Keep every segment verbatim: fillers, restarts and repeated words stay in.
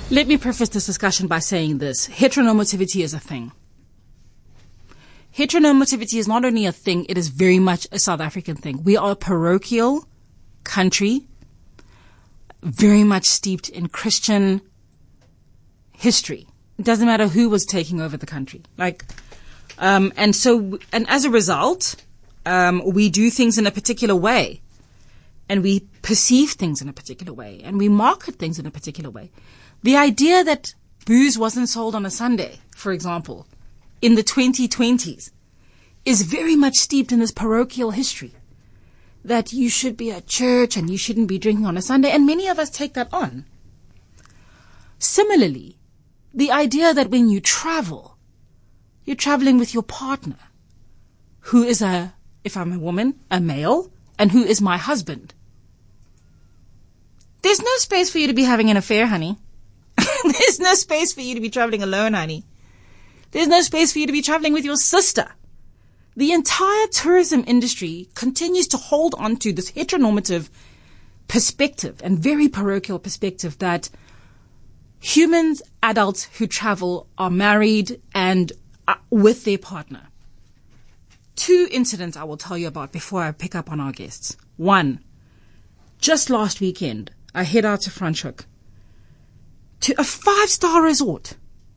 Let me preface this discussion by saying this. Heteronormativity is a thing. Heteronormativity is not only a thing, it is very much a South African thing. We are a parochial country, very much steeped in Christian history. It doesn't matter who was taking over the country. Like, um, and so, and as a result, um, we do things in a particular way. And we perceive things in a particular way. And we market things in a particular way. The idea that booze wasn't sold on a Sunday, for example, in the twenty twenties, is very much steeped in this parochial history. That you should be at church and you shouldn't be drinking on a Sunday. And many of us take that on. Similarly, the idea that when you travel, you're traveling with your partner, who is a, if I'm a woman, a male, and who is my husband. There's no space for you to be having an affair, honey. There's no space for you to be traveling alone, honey. There's no space for you to be traveling with your sister. The entire tourism industry continues to hold on to this heteronormative perspective and very parochial perspective that humans, adults who travel are married and uh, with their partner. Two incidents I will tell you about before I pick up on our guests. One, just last weekend, I head out to Franschhoek to a five-star resort.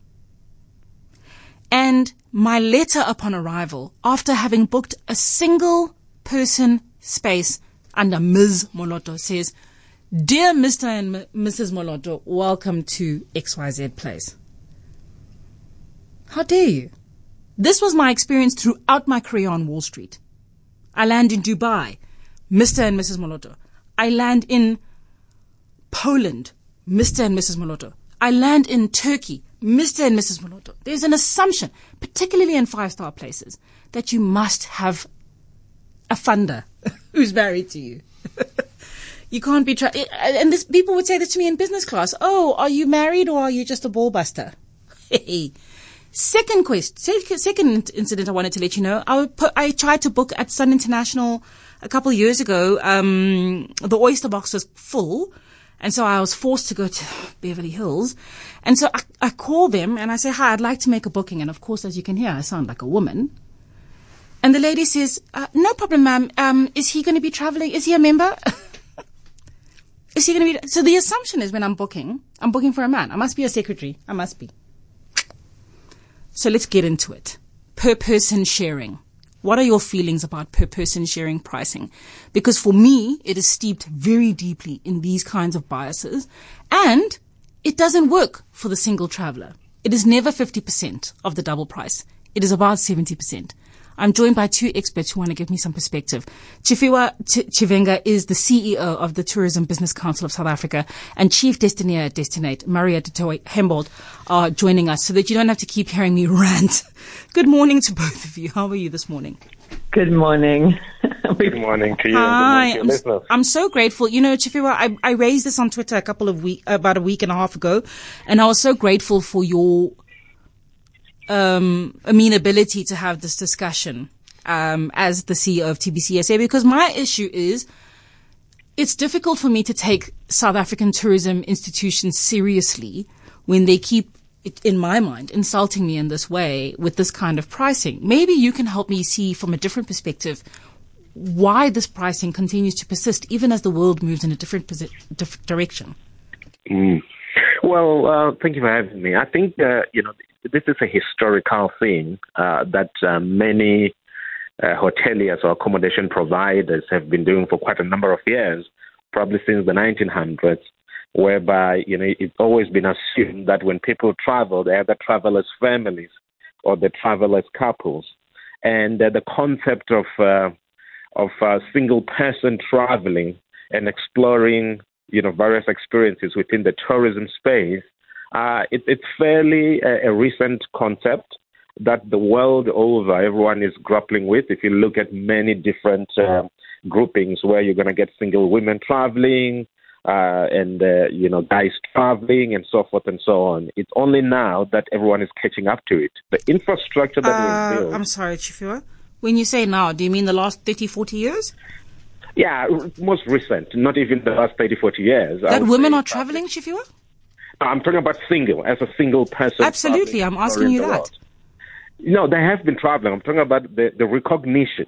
And my letter upon arrival, after having booked a single person space under Miz Moloto, says, "Dear Mister and M- Missus Moloto, welcome to X Y Z place." How dare you? This was my experience throughout my career on Wall Street. I land in Dubai, Mister and Missus Moloto. I land in Poland, Mister and Missus Moloto. I land in Turkey, Mister and Missus Moloto. There's an assumption, particularly in five-star places, that you must have a funder who's married to you. You can't be, tra- and this, people would say this to me in business class. Oh, are you married or are you just a ball buster? Hey. Second quest, second incident I wanted to let you know. I, put, I tried to book at Sun International a couple of years ago. Um, the oyster box was full. And so I was forced to go to Beverly Hills. And so I, I call them and I say, "Hi, I'd like to make a booking." And of course, as you can hear, I sound like a woman. And the lady says, uh, "No problem, ma'am. Um, is he going to be traveling? Is he a member?" Is he going to be? So the assumption is when I'm booking, I'm booking for a man. I must be a secretary. I must be. So let's get into it. Per person sharing. What are your feelings about per person sharing pricing? Because for me, it is steeped very deeply in these kinds of biases, and it doesn't work for the single traveler. It is never fifty percent of the double price. It is about seventy percent. I'm joined by two experts who want to give me some perspective. Chifiwa Ch- Chivenga is the C E O of the Tourism Business Council of South Africa, and Chief Destineer at Destinate, Maria de Toy Hembold, are joining us so that you don't have to keep hearing me rant. Good morning to both of you. How are you this morning? Good morning. Good morning to you. Hi, and good morning to your I'm, I'm so grateful. You know, Chifiwa, I, I raised this on Twitter a couple of week, about a week and a half ago, and I was so grateful for your um, amenability to have this discussion um, as the C E O of T B C S A, because my issue is it's difficult for me to take South African tourism institutions seriously when they keep, in my mind, insulting me in this way with this kind of pricing. Maybe you can help me see from a different perspective why this pricing continues to persist even as the world moves in a different, posi- different direction. Mm. Well, uh, thank you for having me. I think, uh, you know, this is a historical thing uh, that uh, many uh, hoteliers or accommodation providers have been doing for quite a number of years, probably since the nineteen hundreds, whereby, you know, it's always been assumed that when people travel, they either travel as families or they travel as couples. And uh, the concept of uh, of a single person traveling and exploring, you know, various experiences within the tourism space, uh, it, it's fairly a, a recent concept that the world over everyone is grappling with. If you look at many different uh, groupings where you're going to get single women traveling, Uh, and, uh, you know, guys traveling and so forth and so on. It's only now that everyone is catching up to it. The infrastructure that uh, we've built. I'm sorry, Chifiwa. When you say now, do you mean the last thirty, forty years? Yeah, most recent, not even the last thirty, forty years. That women are traveling, Chifiwa? I'm talking about single, as a single person. Absolutely, I'm asking you that. World. No, they have been traveling. I'm talking about the, the recognition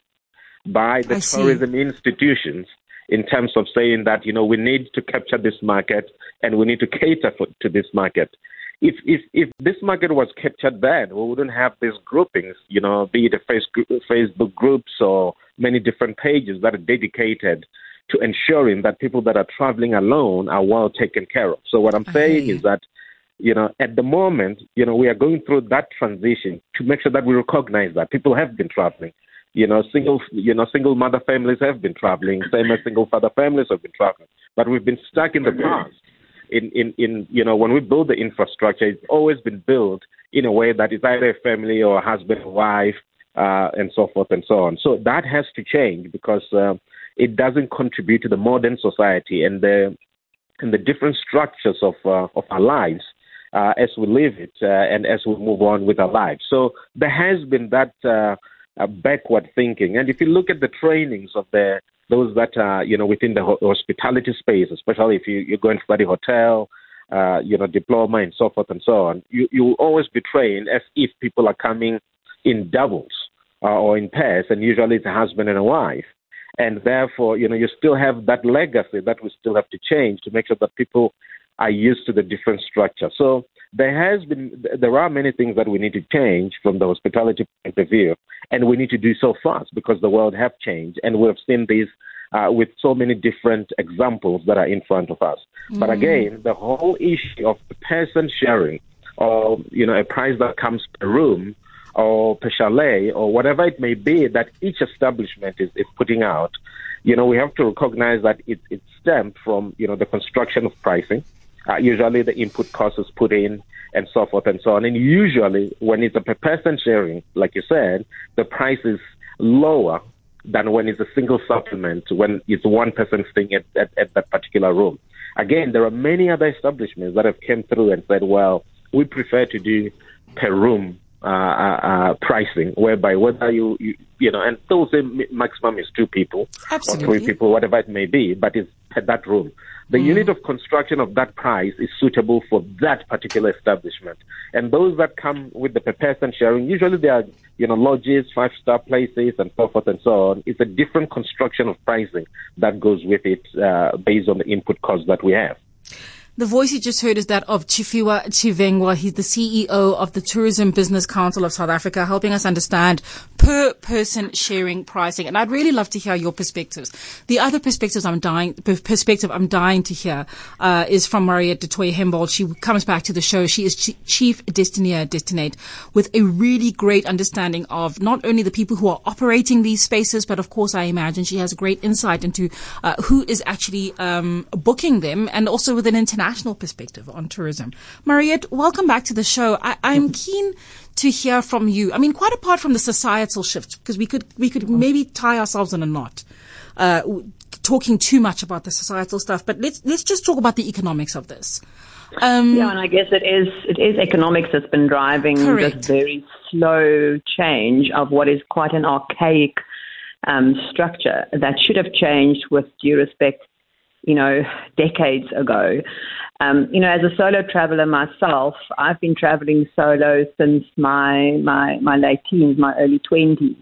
by the I tourism see. institutions in terms of saying that, you know, we need to capture this market and we need to cater for, to this market. If, if if this market was captured then, we wouldn't have these groupings, you know, be it a Facebook groups or many different pages that are dedicated to ensuring that people that are traveling alone are well taken care of. So what I'm saying is that, you know, at the moment, you know, we are going through that transition to make sure that we recognize that people have been traveling. You know, single, you know, single mother families have been traveling, same as single father families have been traveling. But we've been stuck in the past. In, in, in, you know, when we build the infrastructure, it's always been built in a way that is either a family or a husband and wife, uh, and so forth and so on. So that has to change because uh, it doesn't contribute to the modern society and the and the different structures of uh, of our lives uh, as we live it uh, and as we move on with our lives. So there has been that uh, uh, backward thinking. And if you look at the trainings of the those that are, you know, within the hospitality space, especially if you, you're going to study hotel, uh, you know, diploma and so forth and so on, you, you will always be trained as if people are coming in doubles uh, or in pairs, and usually it's a husband and a wife. And therefore, you know, you still have that legacy that we still have to change to make sure that people are used to the different structure. So there has been, there are many things that we need to change from the hospitality point of view, and we need to do so fast because the world have changed, and we've seen this uh, with so many different examples that are in front of us. Mm. But again, the whole issue of the person sharing, or you know, a price that comes per room or per chalet or whatever it may be that each establishment is, is putting out, you know, we have to recognize that it, it stemmed from, you know, the construction of pricing. Uh, usually the input cost is put in and so forth and so on. And usually when it's a per person sharing, like you said, the price is lower than when it's a single supplement, when it's one person staying at, at, at that particular room. Again, there are many other establishments that have come through and said, well, we prefer to do per room uh, uh, pricing, whereby whether you, you, you know, and they'll say maximum is two people Absolutely. or three people, whatever it may be, but it's per that room. The mm. unit of construction of that price is suitable for that particular establishment. And those that come with the per person sharing, usually they are, you know, lodges, five-star places, and so forth and so on. It's a different construction of pricing that goes with it uh, based on the input costs that we have. The voice you just heard is that of Chifiwa Chivengwa. He's the C E O of the Tourism Business Council of South Africa, helping us understand per person sharing pricing. And I'd really love to hear your perspectives. The other perspectives I'm dying, perspective I'm dying to hear, uh, is from Mariette du Toit-Hembold. She comes back to the show. She is Ch- Chief Destinier Destinate with a really great understanding of not only the people who are operating these spaces, but of course, I imagine she has a great insight into, uh, who is actually, um, booking them, and also with an international national perspective on tourism. Mariette, welcome back to the show. I, I'm keen to hear from you. I mean, quite apart from the societal shift, because we could we could maybe tie ourselves in a knot, uh, talking too much about the societal stuff. But let's let's just talk about the economics of this. Um, yeah, and I guess it is it is economics that's been driving correct. this very slow change of what is quite an archaic um, structure that should have changed with due respect, you know, decades ago. Um, you know, as a solo traveler myself, I've been traveling solo since my, my, my late teens, my early twenties.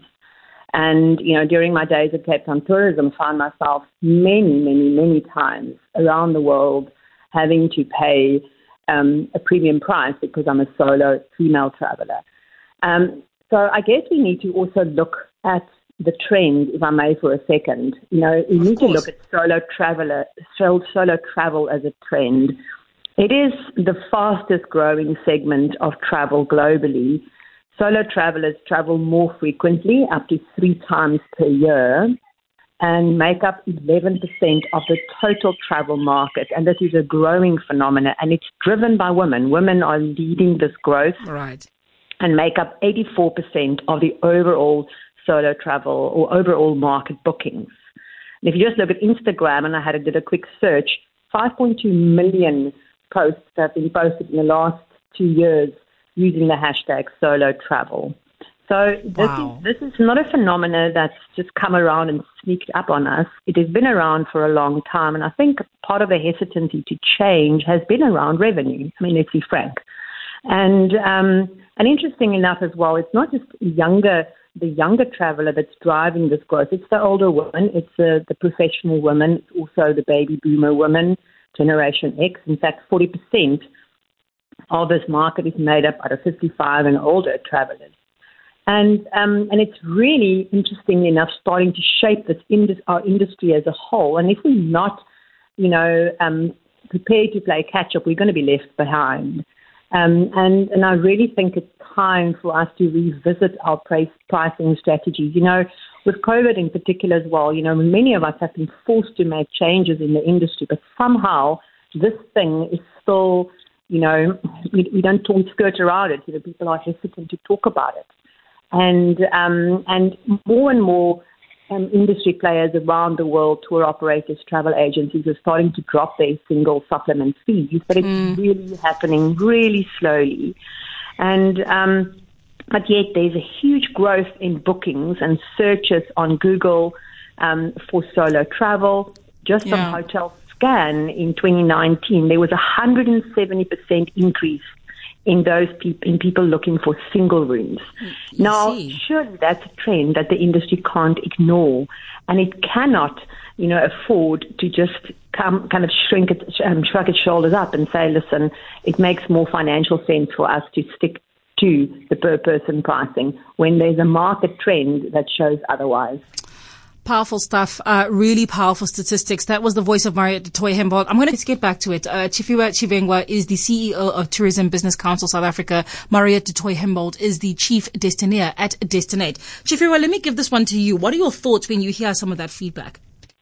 And, you know, during my days at Cape Town Tourism, found myself many, many, many times around the world having to pay um, a premium price because I'm a solo female traveler. Um, so I guess we need to also look at the trend, if I may, for a second. You know, we need to look at solo traveler, solo, solo travel as a trend. It is the fastest growing segment of travel globally. Solo travelers travel more frequently, up to three times per year, and make up eleven percent of the total travel market. And this is a growing phenomenon, and it's driven by women. Women are leading this growth, right, and make up eighty-four percent of the overall solo travel or overall market bookings. And if you just look at Instagram, and I had to do a quick search, five point two million posts have been posted in the last two years using the hashtag solo travel. So So this, Wow. is, this is not a phenomenon that's just come around and sneaked up on us. It has been around for a long time, and I think part of the hesitancy to change has been around revenue. I mean, let's be frank. And um, and interesting enough as well, it's not just younger the younger traveller that's driving this growth. It's the older women, it's the, the professional women, it's also the baby boomer women, Generation X. In fact, forty percent of this market is made up out of fifty-five and older travellers. And um, and it's really, interestingly enough, starting to shape this indus- our industry as a whole. And if we're not, you know, um, prepared to play catch-up, we're going to be left behind. Um, and, and I really think it's time for us to revisit our price, pricing strategies. You know, with COVID in particular as well, you know, many of us have been forced to make changes in the industry, but somehow this thing is still, you know, we, we don't talk, skirt around it. You know, people are hesitant to talk about it. And um, and more and more um, industry players around the world, tour operators, travel agencies, are starting to drop their single supplement fees, but it's mm. really happening really slowly. And um, but yet there's a huge growth in bookings and searches on Google um, for solo travel. Just yeah. on Hotel Scan in twenty nineteen, there was a one hundred seventy percent increase in those people, in people looking for single rooms. You now, see. Surely that's a trend that the industry can't ignore, and it cannot, you know, afford to just come, kind of shrink it, um, shrug its shoulders up and say, listen, it makes more financial sense for us to stick to the per person pricing when there's a market trend that shows otherwise. Powerful stuff, uh, really powerful statistics. That was the voice of Mariette du Toit-Hembold. I'm going to get back to it. Uh, Tshepiwa Chivengwa is the C E O of Tourism Business Council South Africa. Mariette du Toit-Hembold is the Chief Destineer at Destinate. Tshepiwa, let me give this one to you. What are your thoughts when you hear some of that feedback?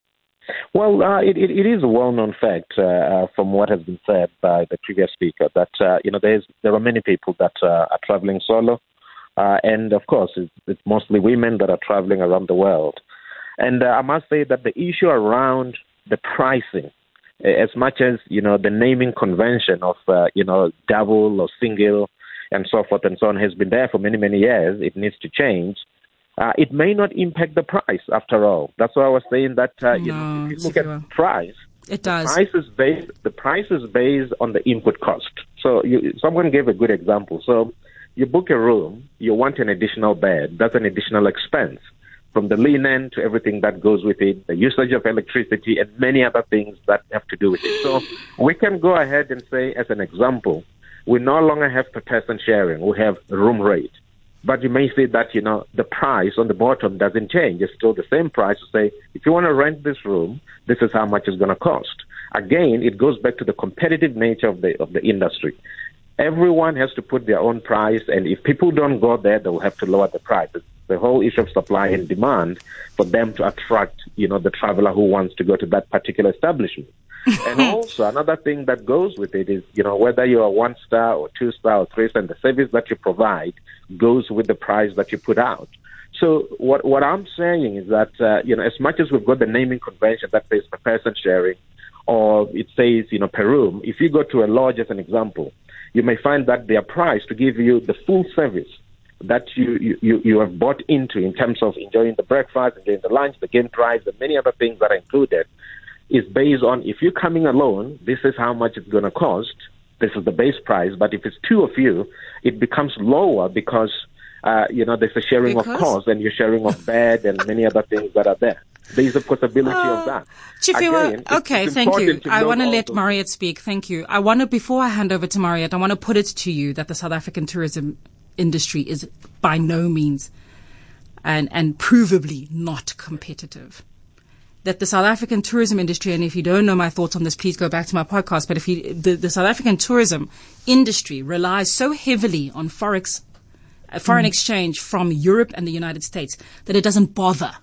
Well, uh, it, it, it is a well-known fact uh, uh, from what has been said by the previous speaker that, uh, you know, there's, there are many people that uh, are traveling solo. Uh, and, of course, it's, it's mostly women that are traveling around the world. And uh, I must say that the issue around the pricing, as much as, you know, the naming convention of, uh, you know, double or single and so forth and so on has been there for many, many years. It needs to change. Uh, it may not impact the price after all. That's why I was saying that, uh, you no, know, if you look at the price, it does. The price is based, the price is based on the input cost. So you, someone gave a good example. So you book a room, you want an additional bed. That's an additional expense. From the linen to everything that goes with it, the usage of electricity and many other things that have to do with it. So we can go ahead and say, as an example, we no longer have per person sharing. We have room rate. But you may say that, you know, the price on the bottom doesn't change. It's still the same price to say, if you want to rent this room, this is how much it's going to cost. Again, it goes back to the competitive nature of the of the industry. Everyone has to put their own price, and if people don't go there, they'll have to lower the price. It's the whole issue of supply and demand for them to attract, you know, the traveler who wants to go to that particular establishment. And also another thing that goes with it is, you know, whether you're a one star or two star or three star, the service that you provide goes with the price that you put out. So what what I'm saying is that, uh, you know, as much as we've got the naming convention that says per person sharing, or it says, you know, per room, if you go to a lodge as an example, you may find that their price to give you the full service that you, you, you have bought into in terms of enjoying the breakfast, enjoying the lunch, the game drives, and many other things that are included, is based on if you're coming alone, this is how much it's going to cost. This is the base price. But if it's two of you, it becomes lower because, uh, you know, there's a sharing because? of cost and you're sharing of bed and many other things that are there. There's a possibility uh, of that. Tshepiwa, Again, okay, it's thank you. I want to let those. Mariette speak. Thank you. I want to, before I hand over to Mariette, I want to put it to you that the South African tourism industry is by no means and, and provably not competitive. That the South African tourism industry, and if you don't know my thoughts on this, please go back to my podcast, but if you, the, the South African tourism industry relies so heavily on forex, uh, foreign mm. exchange from Europe and the United States that it doesn't bother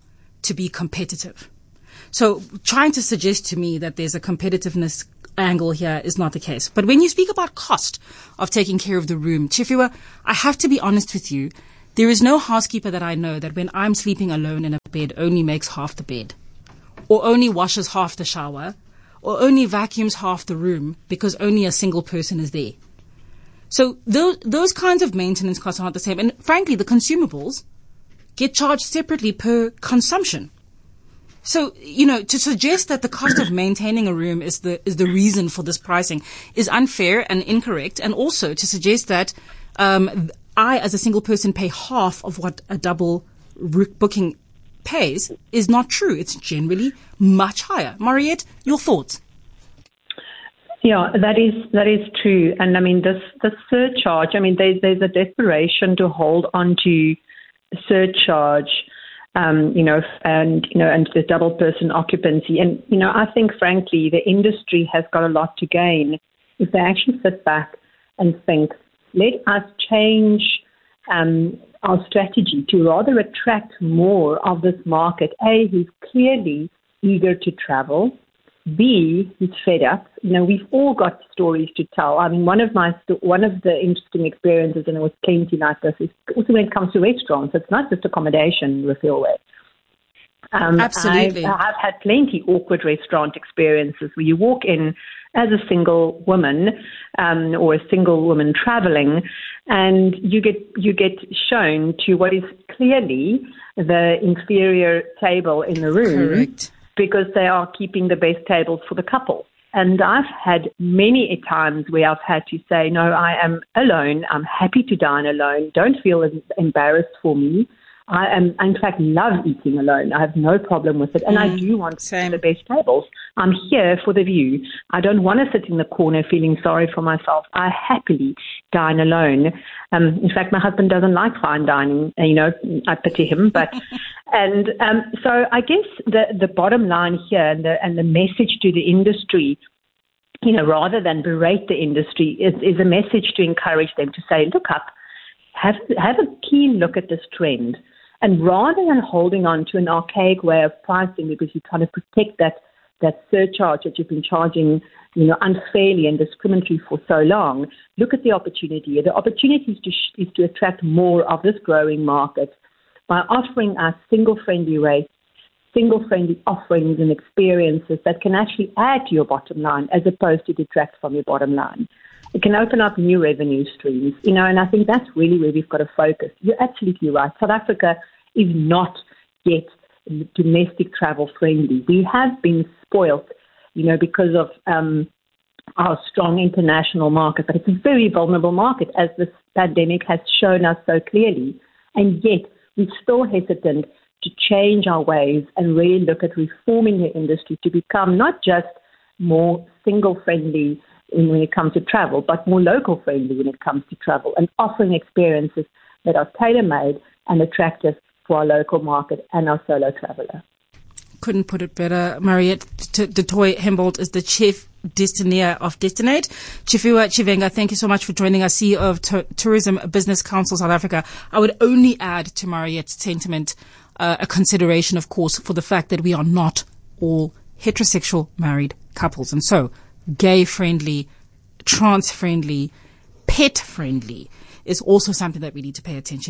to be competitive. So trying to suggest to me that there's a competitiveness angle here is not the case. But when you speak about cost of taking care of the room, Tshepiwa, I have to be honest with you. There is no housekeeper that I know that when I'm sleeping alone in a bed only makes half the bed, or only washes half the shower, or only vacuums half the room because only a single person is there. So those, those kinds of maintenance costs are not the same. And frankly, the consumables get charged separately per consumption. So, you know, to suggest that the cost of maintaining a room is the is the reason for this pricing is unfair and incorrect. And also to suggest that um, I, as a single person, pay half of what a double r- booking pays is not true. It's generally much higher. Mariette, your thoughts? Yeah, that is that is true. And I mean, this the surcharge. I mean, there's there's a desperation to hold on to surcharge. Um, you know, and, you know, and the double person occupancy. And, you know, I think, frankly, the industry has got a lot to gain if they actually sit back and think, let us change um, our strategy to rather attract more of this market, A, who's clearly eager to travel, B, who's fed up. You know, we've all got stories to tell. I mean, one of my one of the interesting experiences, and it was plenty like this, is also when it comes to restaurants. It's not just accommodation, Refilwe. Um, Absolutely. I've, I've had plenty awkward restaurant experiences where you walk in as a single woman um, or a single woman traveling, and you get you get shown to what is clearly the inferior table in the room. Correct. Because they are keeping the best tables for the couple. And I've had many a times where I've had to say, no, I am alone. I'm happy to dine alone. Don't feel embarrassed for me. I am, in fact, love eating alone. I have no problem with it. And mm, I do want same. the best tables. I'm here for the view. I don't want to sit in the corner feeling sorry for myself. I happily dine alone. Um, in fact, my husband doesn't like fine dining. You know, I pity him. But and um, so I guess the, the bottom line here and the, and the message to the industry, you know, rather than berate the industry, is, is a message to encourage them to say, look up, have have a keen look at this trend. And rather than holding on to an archaic way of pricing because you're trying to protect that, that surcharge that you've been charging, you know, unfairly and discriminatory for so long, look at the opportunity. The opportunity is to, sh- is to attract more of this growing market by offering us single-friendly rates, single-friendly offerings and experiences that can actually add to your bottom line as opposed to detract from your bottom line. It can open up new revenue streams, you know, and I think that's really where we've got to focus. You're absolutely right. South Africa is not yet domestic travel friendly. We have been spoilt, you know, because of um, our strong international market, but it's a very vulnerable market, as this pandemic has shown us so clearly. And yet we're still hesitant to change our ways and really look at reforming the industry to become not just more single-friendly when it comes to travel, but more local-friendly when it comes to travel, and offering experiences that are tailor-made and attractive for our local market and our solo traveller. Couldn't put it better. Mariette du Toit-Hembold is the Chief Destinaire of Destinate. Chifiwa Chivenga, thank you so much for joining us, C E O of T- Tourism Business Council South Africa. I would only add to Mariette's sentiment uh, a consideration, of course, for the fact that we are not all heterosexual married couples. And so gay-friendly, trans-friendly, pet-friendly is also something that we need to pay attention